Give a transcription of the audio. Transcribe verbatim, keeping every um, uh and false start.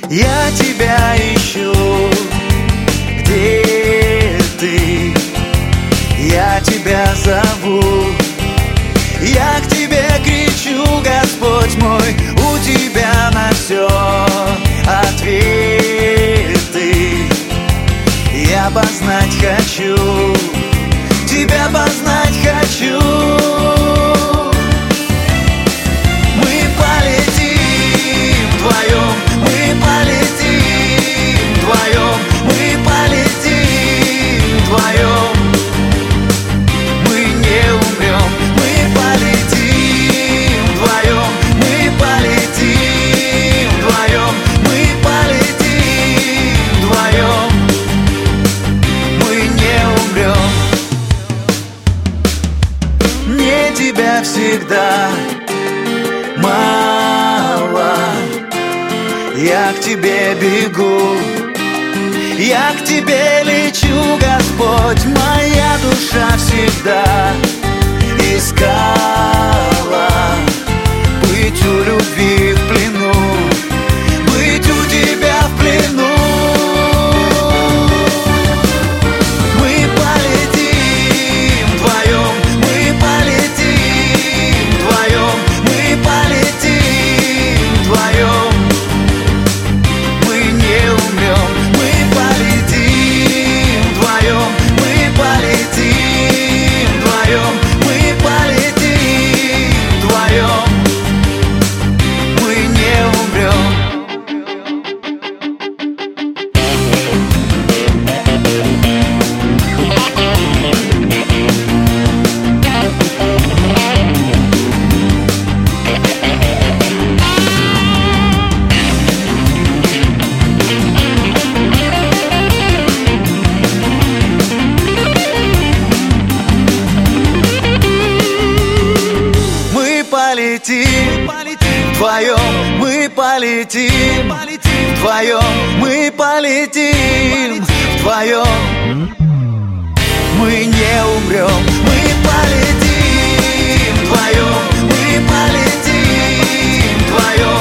Я тебя ищу, где ты? Я тебя зову, я к тебе кричу, Господь мой, у тебя на все ответы. Я познать хочу, тебя познать хочу. Мы полетим вдвоем, мы полетим вдвоем, мы полетим вдвоем. Мы не умрем, мы полетим вдвоем, мы полетим вдвоем, мы полетим вдвоем. Мы не умрем. Мне тебя всегда мало, я к тебе бегу, я к тебе лечу, Господь. Моя душа всегда искала быть у любви в плену, быть у тебя в плену. Мы полетим вдвоем, мы полетим вдвоем, мы полетим вдвоем. Мы не умрем, мы полетим вдвоем, мы полетим вдвоем, мы полетим вдвоем. Мы не умрем. Мы полетим вдвоем, мы полетим вдвоем, мы полетим вдвоем. Мы не умрем, мы полетим вдвоем, мы полетим вдвоем.